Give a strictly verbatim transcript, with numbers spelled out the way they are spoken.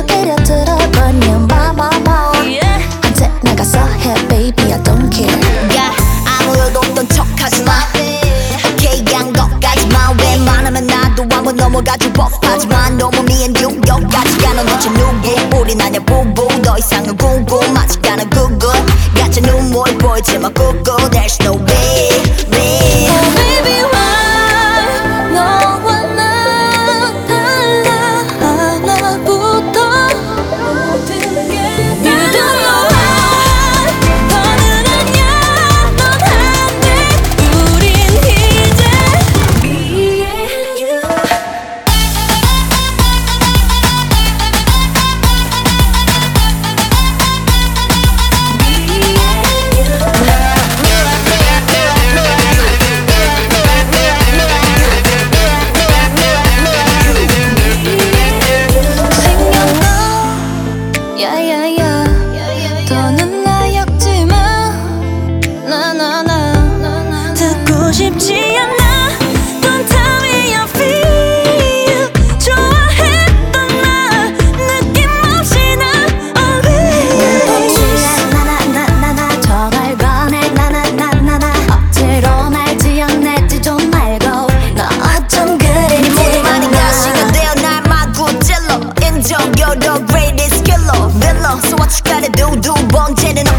때려 들어버려 마마마 언제 나가서 해 baby I don't care 야 아무것도 없던 척하지마 오케이 한 것까지만 웬만하면 나도 한번 넘어가줄 법하지만 너무 미앤유 여기까지 가는 도대체 누구 우린 아냐 부부 더 이상은 궁금하지 않아 구구 가짜 눈물 보이지만 구구 There's no way Oh baby why 너와 나 달라 하나부터 모든 게 You don't know why 더는 아냐 넌 안돼 우린 이제 Me and you 야야야 더는 나였지만 나나나 듣고 싶지 않아 Don't tell me I feel 좋아했던 나 느낌 없이 나 Oh baby 나나나나나 정말 원해 나나나나나 억지로 날 지어내지 좀 말고 너 어쩜 그래 네 모든 말이 가시가 되어 날 마구 찔러 인정 you're the greatest killer villain So what you gotta do 두 번째는